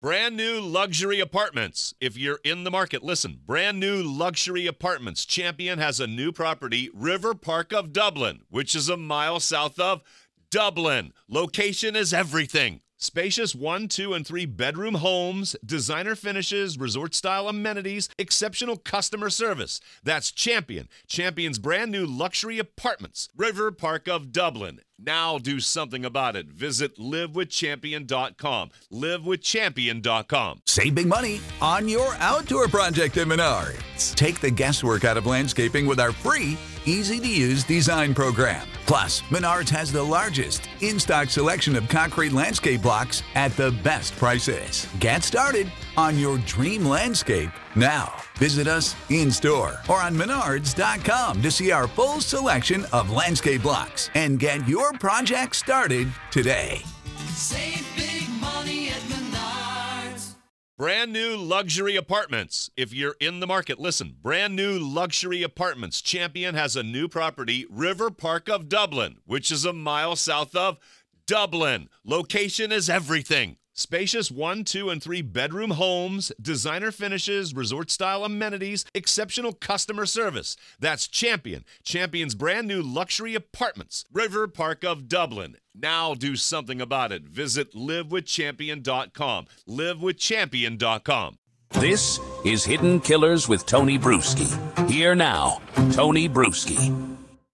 Brand new luxury apartments. If you're in the market, listen. Brand new luxury apartments. Champion has a new property, River Park of Dublin, which is a mile south of Dublin. Location is everything. Spacious 1, 2, and 3 bedroom homes, designer finishes, resort-style amenities, exceptional customer service. That's Champion. Champion's brand new luxury apartments. River Park of Dublin. Now do something about it. Visit livewithchampion.com. Livewithchampion.com. Save big money on your outdoor project at Menards. Take the guesswork out of landscaping with our free, easy-to-use design program. Plus, Menards has the largest in-stock selection of concrete landscape blocks at the best prices. Get started on your dream landscape now. Visit us in-store or on Menards.com to see our full selection of landscape blocks and get your project started today. Save big money at Menards. Brand new luxury apartments. If you're in the market, listen. Brand new luxury apartments. Champion has a new property, River Park of Dublin, which is a mile south of Dublin. Location is everything. Spacious 1, 2, and 3 bedroom homes, designer finishes, resort-style amenities, exceptional customer service. That's Champion. Champion's brand new luxury apartments. River Park of Dublin. Now do something about it. Visit livewithchampion.com. Livewithchampion.com. This is Hidden Killers with Tony Bruschi. Here now, Tony Bruschi.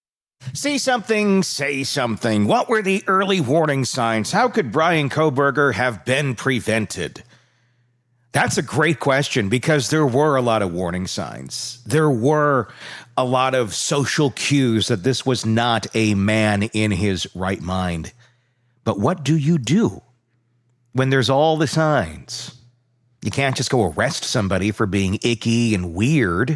See something, say something. What were the early warning signs? How could Bryan Kohberger have been prevented? That's a great question because there were a lot of warning signs. There were a lot of social cues that this was not a man in his right mind. But what do you do when there's all the signs? You can't just go arrest somebody for being icky and weird.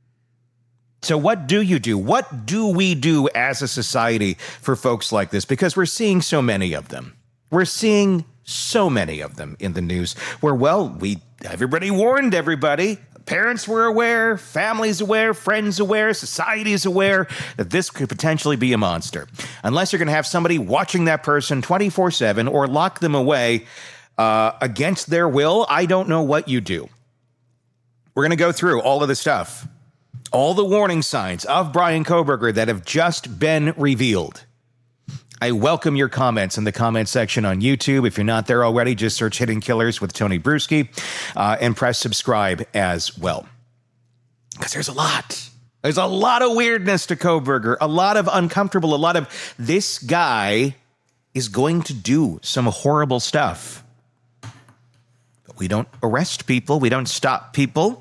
So what do you do? What do we do as a society for folks like this? Because we're seeing so many of them. We're seeing so many of them in the news where, well, everybody warned everybody. Parents were aware, families aware, friends aware, society is aware that this could potentially be a monster. Unless you're going to have somebody watching that person 24/7 or lock them away against their will, I don't know what you do. We're going to go through all of the stuff. All the warning signs of Bryan Kohberger that have just been revealed. I welcome your comments in the comment section on YouTube. If you're not there already, just search Hidden Killers with Tony Bruschi and press subscribe as well. Because there's a lot. There's a lot of weirdness to Kohberger, a lot of uncomfortable, a lot of this guy is going to do some horrible stuff. But we don't arrest people. We don't stop people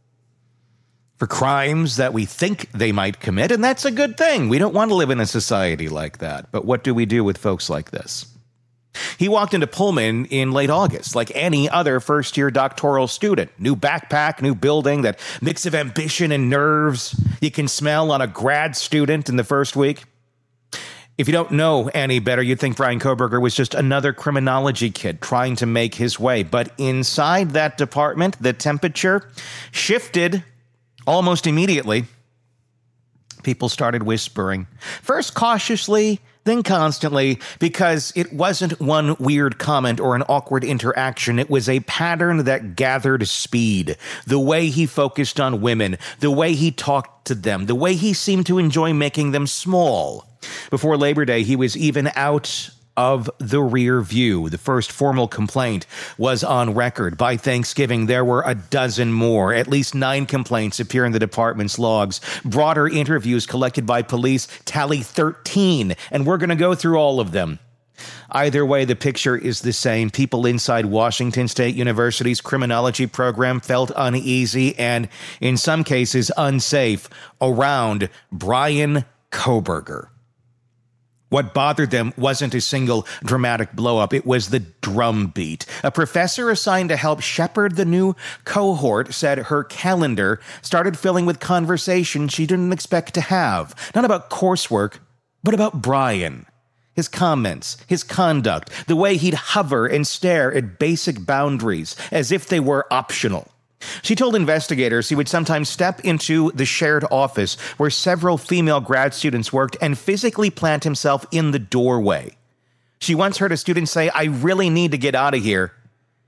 for crimes that we think they might commit, and that's a good thing. We don't want to live in a society like that. But what do we do with folks like this? He walked into Pullman in late August, like any other first-year doctoral student. New backpack, new building, that mix of ambition and nerves you can smell on a grad student in the first week. If you don't know any better, you'd think Bryan Kohberger was just another criminology kid trying to make his way. But inside that department, the temperature shifted almost immediately. People started whispering, first cautiously, then constantly, because it wasn't one weird comment or an awkward interaction. It was a pattern that gathered speed. The way he focused on women, the way he talked to them, the way he seemed to enjoy making them small. Before Labor Day, he was even out of the rear view. The first formal complaint was on record. By Thanksgiving, there were a dozen more. At least 9 complaints appear in the department's logs. Broader interviews collected by police tally 13, and we're going to go through all of them. Either way, the picture is the same. People inside Washington State University's criminology program felt uneasy and, in some cases, unsafe around Bryan Kohberger. What bothered them wasn't a single dramatic blow-up. It was the drumbeat. A professor assigned to help shepherd the new cohort said her calendar started filling with conversation she didn't expect to have. Not about coursework, but about Bryan. His comments, his conduct, the way he'd hover and stare at basic boundaries as if they were optional. She told investigators he would sometimes step into the shared office where several female grad students worked and physically plant himself in the doorway. She once heard a student say, "I really need to get out of here."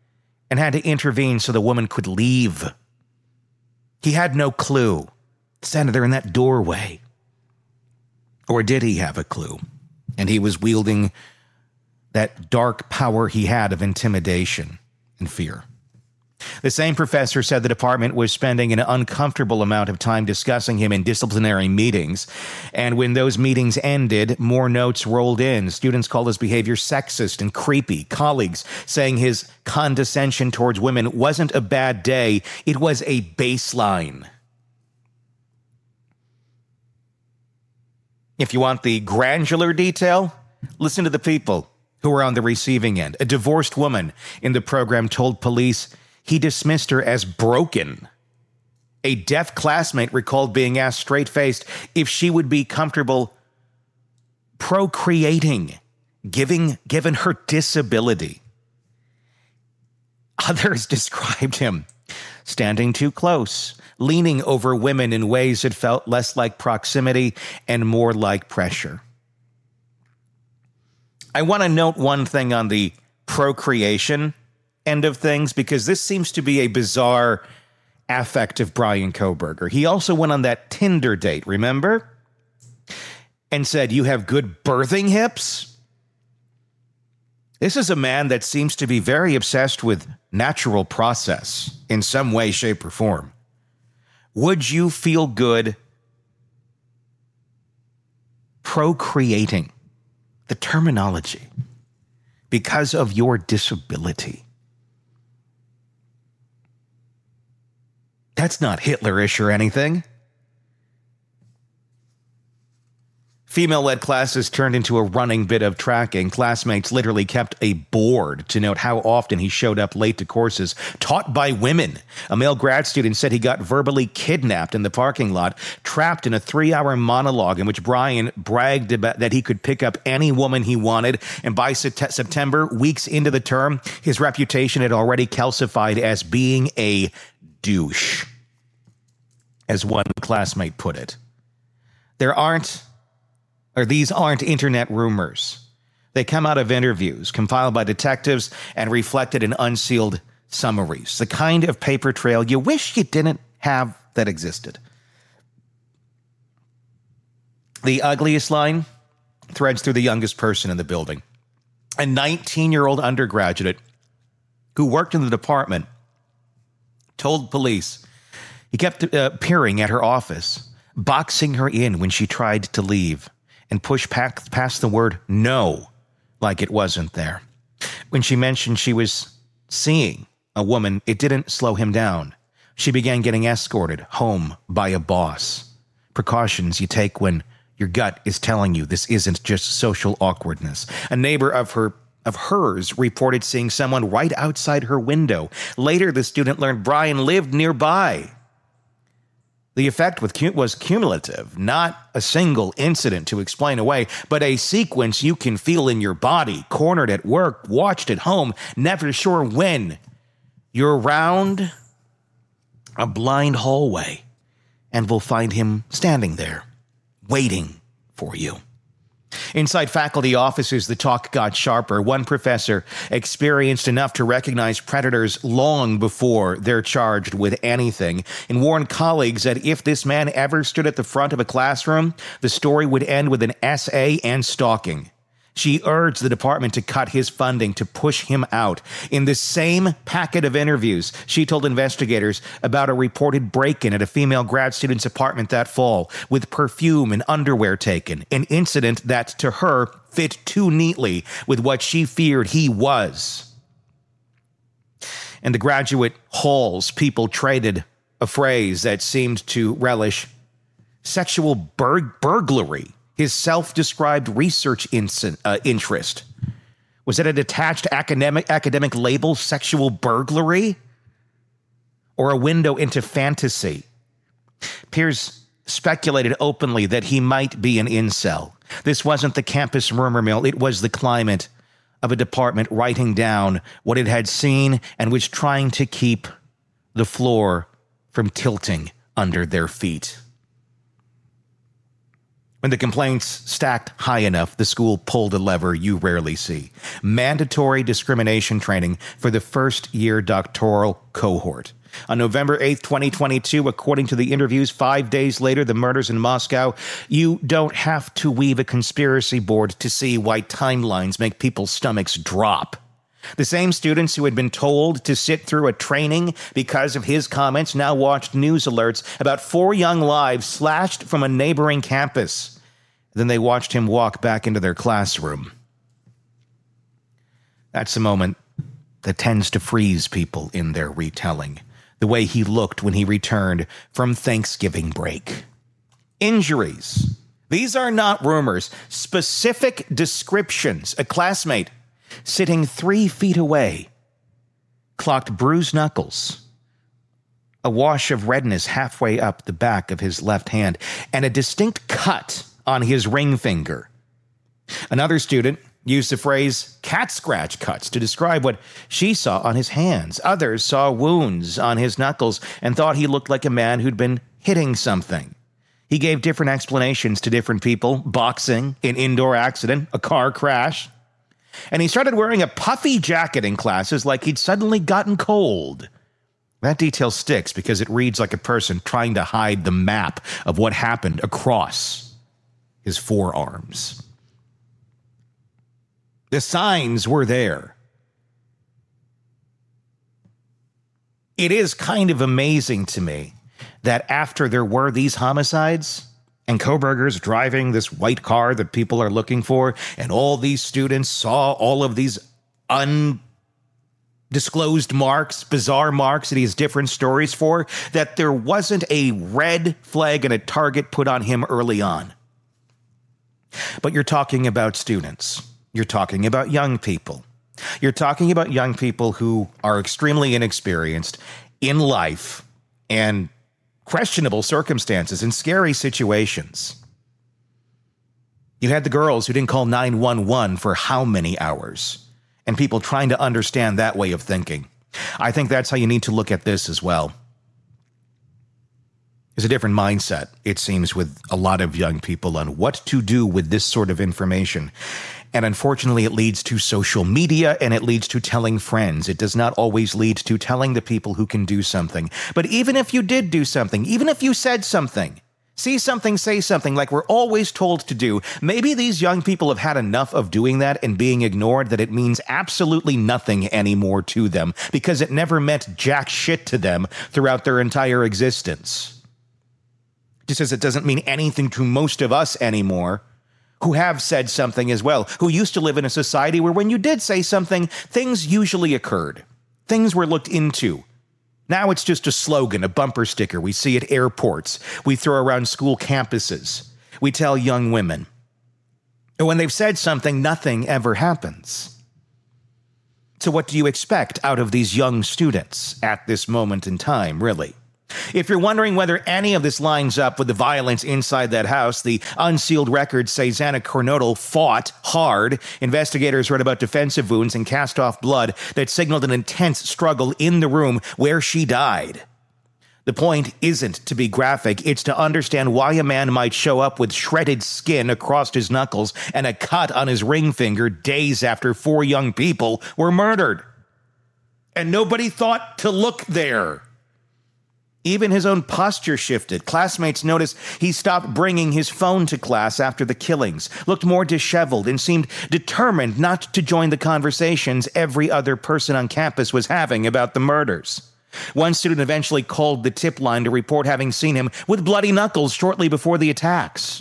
and had to intervene so the woman could leave. He had no clue. Standing there in that doorway. Or did he have a clue? And he was wielding that dark power he had of intimidation and fear. The same professor said the department was spending an uncomfortable amount of time discussing him in disciplinary meetings. And when those meetings ended, more notes rolled in. Students called his behavior sexist and creepy. Colleagues saying his condescension towards women wasn't a bad day, it was a baseline. If you want the granular detail, listen to the people who were on the receiving end. A divorced woman in the program told police he dismissed her as broken. A deaf classmate recalled being asked straight-faced if she would be comfortable procreating, given her disability. Others described him standing too close, leaning over women in ways that felt less like proximity and more like pressure. I want to note one thing on the procreation end of things, because this seems to be a bizarre affect of Bryan Kohberger. He also went on that Tinder date, remember? And said, "You have good birthing hips?" This is a man that seems to be very obsessed with natural process in some way, shape, or form. Would you feel good procreating? The terminology. Because of your disability. That's not Hitlerish or anything. Female-led classes turned into a running bit of tracking. Classmates literally kept a board to note how often he showed up late to courses taught by women. A male grad student said he got verbally kidnapped in the parking lot, trapped in a 3-hour monologue in which Bryan bragged about that he could pick up any woman he wanted. And by September, weeks into the term, his reputation had already calcified as being a douche, as one classmate put it. These aren't internet rumors. They come out of interviews compiled by detectives and reflected in unsealed summaries. The kind of paper trail you wish you didn't have that existed. The ugliest line threads through the youngest person in the building. A 19-year-old undergraduate who worked in the department told police he kept peering at her office, boxing her in when she tried to leave, and pushed past the word no like it wasn't there. When she mentioned she was seeing a woman, it didn't slow him down. She began getting escorted home by a boss. Precautions you take when your gut is telling you this isn't just social awkwardness. A neighbor of hers reported seeing someone right outside her window. Later, the student learned Bryan lived nearby. The effect was cumulative, not a single incident to explain away, but a sequence you can feel in your body, cornered at work, watched at home, never sure when. You're around a blind hallway and will find him standing there, waiting for you. Inside faculty offices, the talk got sharper. One professor experienced enough to recognize predators long before they're charged with anything, and warned colleagues that if this man ever stood at the front of a classroom, the story would end with an essay and stalking. She urged the department to cut his funding to push him out. In the same packet of interviews, she told investigators about a reported break-in at a female grad student's apartment that fall, with perfume and underwear taken, an incident that, to her, fit too neatly with what she feared he was. In the graduate halls, people traded a phrase that seemed to relish sexual burglary. His self-described research interest. Was it a detached academic label, sexual burglary? Or a window into fantasy? Peers speculated openly that he might be an incel. This wasn't the campus rumor mill, it was the climate of a department writing down what it had seen and was trying to keep the floor from tilting under their feet. When the complaints stacked high enough, the school pulled a lever you rarely see. Mandatory discrimination training for the first-year doctoral cohort. On November 8th, 2022, according to the interviews 5 days later, the murders in Moscow, you don't have to weave a conspiracy board to see why timelines make people's stomachs drop. The same students who had been told to sit through a training because of his comments now watched news alerts about 4 young lives slashed from a neighboring campus. Then they watched him walk back into their classroom. That's a moment that tends to freeze people in their retelling. The way he looked when he returned from Thanksgiving break. Injuries. These are not rumors. Specific descriptions. A classmate sitting 3 feet away clocked bruised knuckles, a wash of redness halfway up the back of his left hand, and a distinct cut on his ring finger. Another student used the phrase cat scratch cuts to describe what she saw on his hands. Others saw wounds on his knuckles and thought he looked like a man who'd been hitting something. He gave different explanations to different people: boxing, an indoor accident, a car crash. And he started wearing a puffy jacket in classes like he'd suddenly gotten cold. That detail sticks because it reads like a person trying to hide the map of what happened across his forearms. The signs were there. It is kind of amazing to me that after there were these homicides, and Kohberger's driving this white car that people are looking for, and all these students saw all of these undisclosed marks, bizarre marks that he has different stories for, that there wasn't a red flag and a target put on him early on. But you're talking about students. You're talking about young people. You're talking about young people who are extremely inexperienced in life and questionable circumstances and scary situations. You had the girls who didn't call 911 for how many hours, and people trying to understand that way of thinking. I think that's how you need to look at this as well. There's a different mindset, it seems, with a lot of young people on what to do with this sort of information. And unfortunately, it leads to social media and it leads to telling friends. It does not always lead to telling the people who can do something. But even if you did do something, even if you said something, see something, say something, like we're always told to do, maybe these young people have had enough of doing that and being ignored that it means absolutely nothing anymore to them because it never meant jack shit to them throughout their entire existence. Just as it doesn't mean anything to most of us anymore, who have said something as well, who used to live in a society where when you did say something, things usually occurred. Things were looked into. Now it's just a slogan, a bumper sticker. We see at airports. We throw around school campuses. We tell young women. And when they've said something, nothing ever happens. So what do you expect out of these young students at this moment in time, really? If you're wondering whether any of this lines up with the violence inside that house, the unsealed records say Xana Kernodle fought hard. Investigators read about defensive wounds and cast-off blood that signaled an intense struggle in the room where she died. The point isn't to be graphic, it's to understand why a man might show up with shredded skin across his knuckles and a cut on his ring finger days after 4 young people were murdered. And nobody thought to look there. Even his own posture shifted. Classmates noticed he stopped bringing his phone to class after the killings, looked more disheveled, and seemed determined not to join the conversations every other person on campus was having about the murders. One student eventually called the tip line to report having seen him with bloody knuckles shortly before the attacks.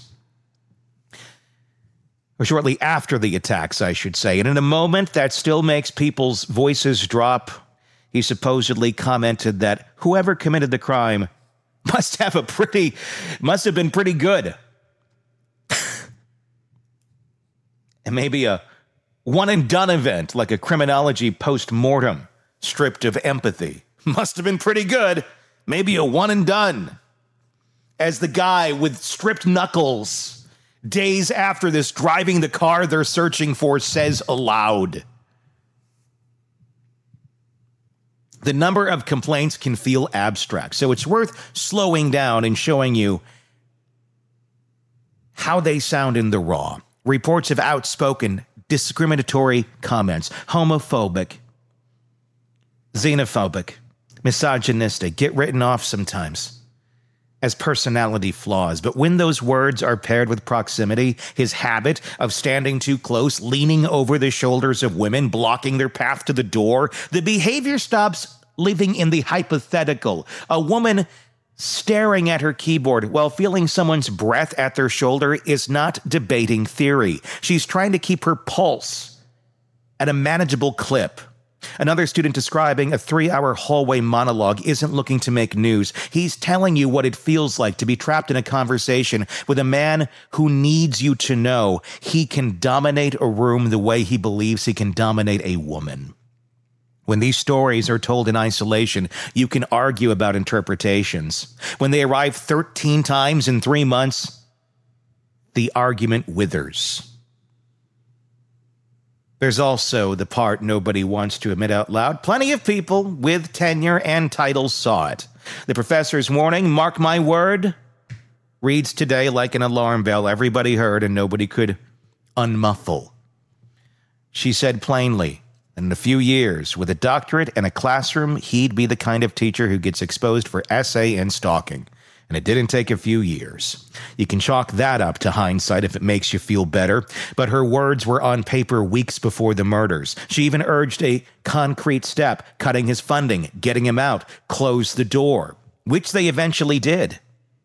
Or shortly after the attacks, I should say. And in a moment that still makes people's voices drop, he supposedly commented that whoever committed the crime must have been pretty good. And maybe a one-and-done event, like a criminology post-mortem, stripped of empathy. Must have been pretty good. Maybe a one-and-done. As the guy with stripped knuckles, days after this, driving the car they're searching for, says aloud. The number of complaints can feel abstract, so it's worth slowing down and showing you how they sound in the raw. Reports of outspoken, discriminatory comments, homophobic, xenophobic, misogynistic, get written off sometimes as personality flaws. But when those words are paired with proximity, his habit of standing too close, leaning over the shoulders of women, blocking their path to the door, the behavior stops living in the hypothetical. A woman staring at her keyboard while feeling someone's breath at their shoulder is not debating theory. She's trying to keep her pulse at a manageable clip. Another student describing a 3-hour hallway monologue isn't looking to make news. He's telling you what it feels like to be trapped in a conversation with a man who needs you to know he can dominate a room the way he believes he can dominate a woman. When these stories are told in isolation, you can argue about interpretations. When they arrive 13 times in 3 months, the argument withers. There's also the part nobody wants to admit out loud. Plenty of people with tenure and titles saw it. The professor's warning, mark my word, reads today like an alarm bell. Everybody heard and nobody could unmuffle. She said plainly, in a few years, with a doctorate and a classroom, he'd be the kind of teacher who gets exposed for essay and stalking. And it didn't take a few years. You can chalk that up to hindsight if it makes you feel better, but her words were on paper weeks before the murders. She even urged a concrete step, cutting his funding, getting him out, close the door, which they eventually did.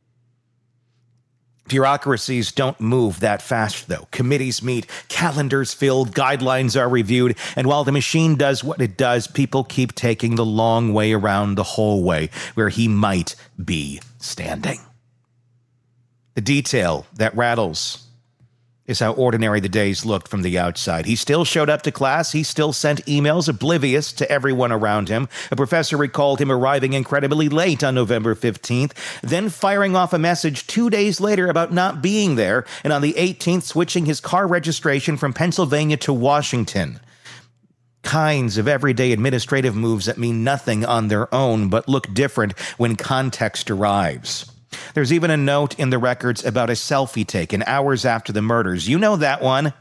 Bureaucracies don't move that fast, though. Committees meet, calendars filled, guidelines are reviewed, and while the machine does what it does, people keep taking the long way around the hallway where he might be standing. The detail that rattles is how ordinary the days looked from the outside. He still showed up to class. He still sent emails, oblivious to everyone around him. A professor recalled him arriving incredibly late on November 15th, then firing off a message 2 days later about not being there, and on the 18th switching his car registration from Pennsylvania to Washington. Kinds of everyday administrative moves that mean nothing on their own, but look different when context arrives. There's even a note in the records about a selfie taken hours after the murders. You know that one.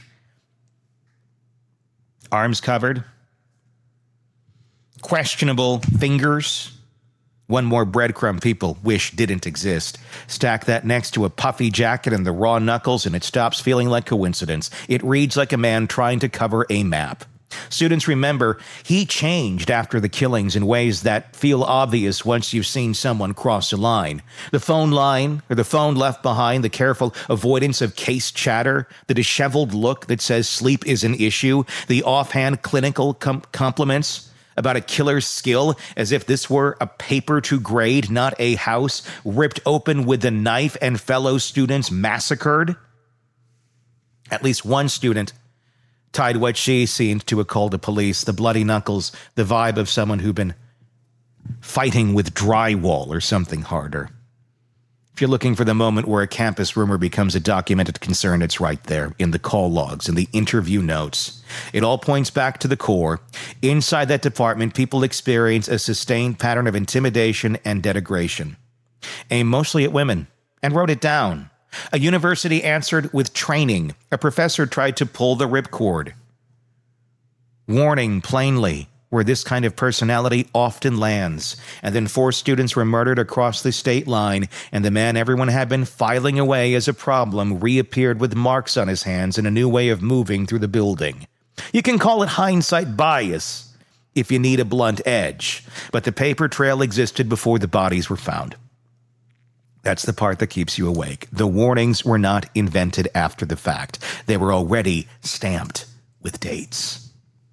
Arms covered. Questionable fingers. One more breadcrumb people wish didn't exist. Stack that next to a puffy jacket and the raw knuckles, and it stops feeling like coincidence. It reads like a man trying to cover a map. Students remember he changed after the killings in ways that feel obvious once you've seen someone cross a line. The phone line, or the phone left behind, the careful avoidance of case chatter, the disheveled look that says sleep is an issue, the offhand clinical compliments about a killer's skill as if this were a paper to grade, not a house, ripped open with a knife and fellow students massacred. At least one student tied what she seemed to a call to police, the bloody knuckles, the vibe of someone who'd been fighting with drywall or something harder. If you're looking for the moment where a campus rumor becomes a documented concern, it's right there in the call logs, in the interview notes. It all points back to the core. Inside that department, people experience a sustained pattern of intimidation and denigration, aimed mostly at women, and wrote it down. A university answered with training. A professor tried to pull the ripcord. Warning plainly where this kind of personality often lands. And then 4 students were murdered across the state line, and the man everyone had been filing away as a problem reappeared with marks on his hands and a new way of moving through the building. You can call it hindsight bias if you need a blunt edge, but the paper trail existed before the bodies were found. That's the part that keeps you awake. The warnings were not invented after the fact. They were already stamped with dates.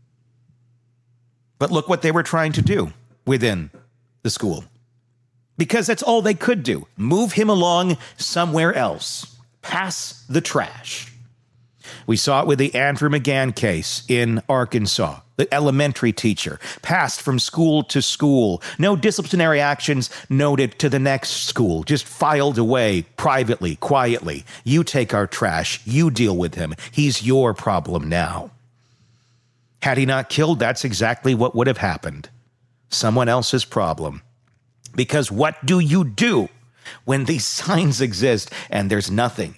But look what they were trying to do within the school. Because that's all they could do. Move him along somewhere else. Pass the trash. We saw it with the Andrew McGann case in Arkansas. The elementary teacher passed from school to school. No disciplinary actions noted to the next school. Just filed away privately, quietly. You take our trash. You deal with him. He's your problem now. Had he not killed, that's exactly what would have happened. Someone else's problem. Because what do you do when these signs exist and there's nothing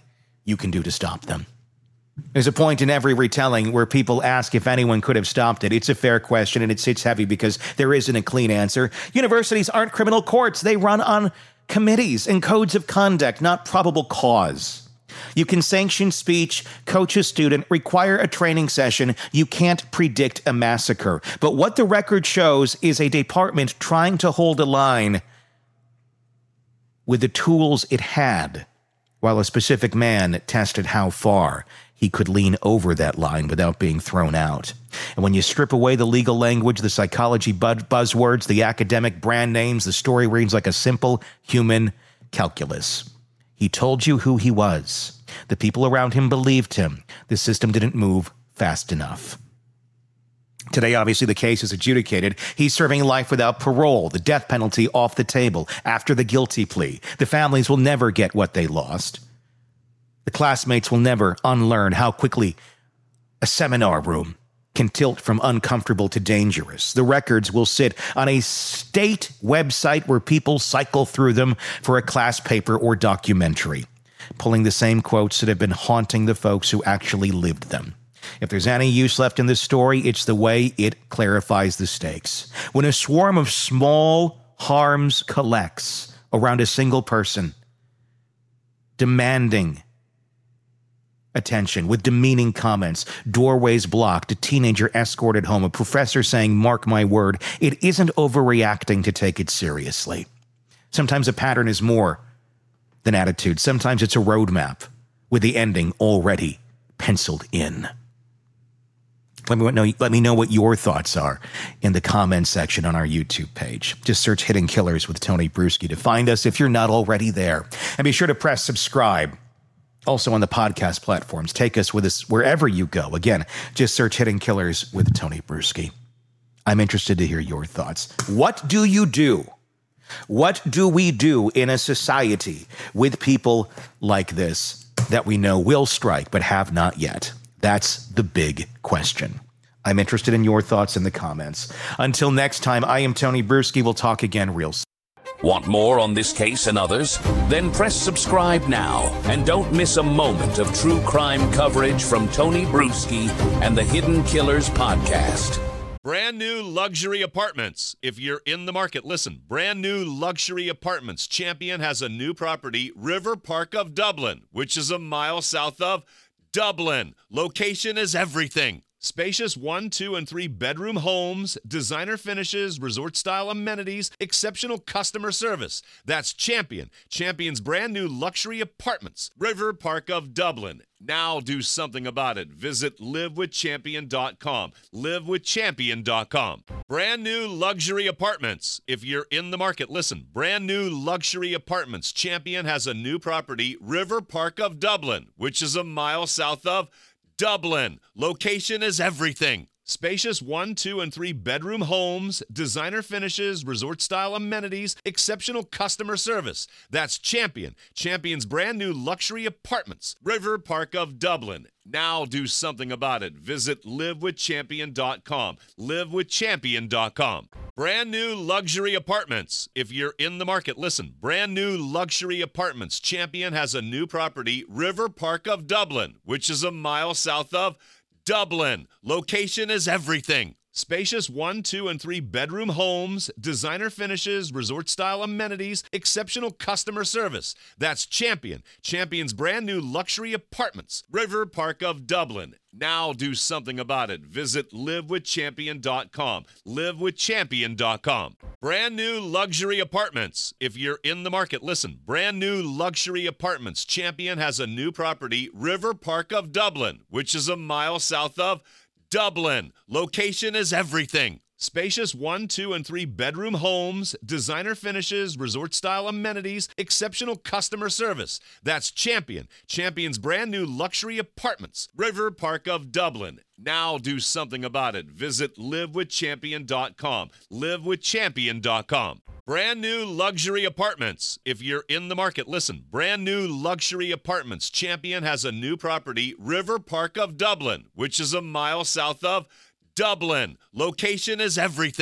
you can do to stop them. There's a point in every retelling where people ask if anyone could have stopped it. It's a fair question, and it sits heavy because there isn't a clean answer. Universities aren't criminal courts. They run on committees and codes of conduct, not probable cause. You can sanction speech, coach a student, require a training session. You can't predict a massacre. But what the record shows is a department trying to hold a line with the tools it had, while a specific man tested how far he could lean over that line without being thrown out. And when you strip away the legal language, the psychology buzzwords, the academic brand names, the story reads like a simple human calculus. He told you who he was. The people around him believed him. The system didn't move fast enough. Today, obviously, the case is adjudicated. He's serving life without parole, the death penalty off the table after the guilty plea. The families will never get what they lost. The classmates will never unlearn how quickly a seminar room can tilt from uncomfortable to dangerous. The records will sit on a state website where people cycle through them for a class paper or documentary, pulling the same quotes that have been haunting the folks who actually lived them. If there's any use left in this story, it's the way it clarifies the stakes. When a swarm of small harms collects around a single person, demanding attention with demeaning comments, doorways blocked, a teenager escorted home, a professor saying, "Mark my word," it isn't overreacting to take it seriously. Sometimes a pattern is more than attitude. Sometimes it's a roadmap with the ending already penciled in. Let me know what your thoughts are in the comments section on our YouTube page. Just search Hidden Killers with Tony Bruschi to find us if you're not already there. And be sure to press subscribe. Also on the podcast platforms. Take us with us wherever you go. Again, just search Hidden Killers with Tony Bruschi. I'm interested to hear your thoughts. What do you do? What do we do in a society with people like this that we know will strike but have not yet? That's the big question. I'm interested in your thoughts in the comments. Until next time, I am Tony Bruschi. We'll talk again real soon. Want more on this case and others? Then press subscribe now and don't miss a moment of true crime coverage from Tony Bruschi and the Hidden Killers podcast. Brand new luxury apartments. If you're in the market, listen. Brand new luxury apartments. Champion has a new property, River Park of Dublin, which is a mile south of Dublin. Location is everything. Spacious 1, 2, and 3 bedroom homes, designer finishes, resort-style amenities, exceptional customer service. That's Champion. Champion's brand new luxury apartments. River Park of Dublin. Now do something about it. Visit livewithchampion.com. Livewithchampion.com. Brand new luxury apartments. If you're in the market, listen. Brand new luxury apartments. Champion has a new property, River Park of Dublin, which is a mile south of Dublin. Location is everything. Spacious 1, 2, and 3 bedroom homes, designer finishes, resort-style amenities, exceptional customer service. That's Champion. Champion's brand new luxury apartments. River Park of Dublin. Now do something about it. Visit livewithchampion.com. Livewithchampion.com. Brand new luxury apartments. If you're in the market, listen. Brand new luxury apartments. Champion has a new property, River Park of Dublin, which is a mile south of Dublin. Location is everything. Spacious 1, 2, and 3 bedroom homes, designer finishes, resort-style amenities, exceptional customer service. That's Champion. Champion's brand new luxury apartments. River Park of Dublin. Now do something about it. Visit livewithchampion.com. Livewithchampion.com. Brand new luxury apartments. If you're in the market, listen. Brand new luxury apartments. Champion has a new property, River Park of Dublin, which is a mile south of Dublin. Location is everything. Spacious 1, 2, and 3 bedroom homes, designer finishes, resort-style amenities, exceptional customer service. That's Champion. Champion's brand new luxury apartments. River Park of Dublin. Now do something about it. Visit livewithchampion.com. Livewithchampion.com. Brand new luxury apartments. If you're in the market, listen. Brand new luxury apartments. Champion has a new property, River Park of Dublin, which is a mile south of Dublin. Location is everything.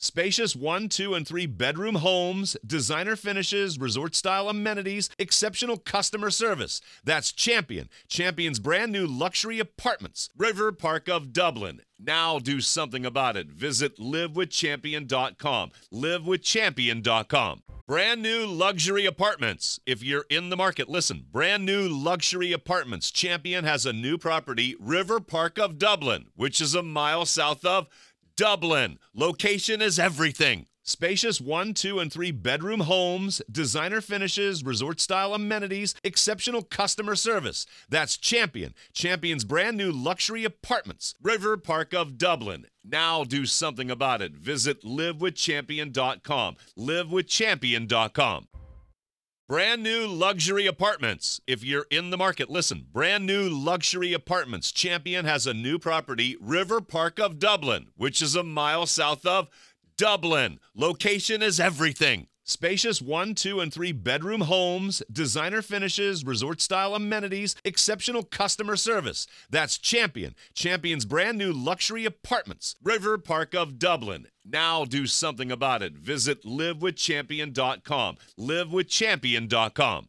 Spacious 1, 2, and 3 bedroom homes, designer finishes, resort-style amenities, exceptional customer service. That's Champion. Champion's brand new luxury apartments. River Park of Dublin. Now do something about it. Visit livewithchampion.com. Livewithchampion.com. Brand new luxury apartments. If you're in the market, listen. Brand new luxury apartments. Champion has a new property, River Park of Dublin, which is a mile south of Dublin. Location is everything. Spacious 1, 2, and 3 bedroom homes, designer finishes, resort-style amenities, exceptional customer service. That's Champion. Champion's brand new luxury apartments. River Park of Dublin. Now do something about it. Visit livewithchampion.com. Livewithchampion.com. Brand new luxury apartments. If you're in the market, listen. Brand new luxury apartments. Champion has a new property, River Park of Dublin, which is a mile south of Dublin. Location is everything. Spacious 1, 2, and 3 bedroom homes, designer finishes, resort-style amenities, exceptional customer service. That's Champion. Champion's brand new luxury apartments. River Park of Dublin. Now do something about it. Visit livewithchampion.com. Livewithchampion.com.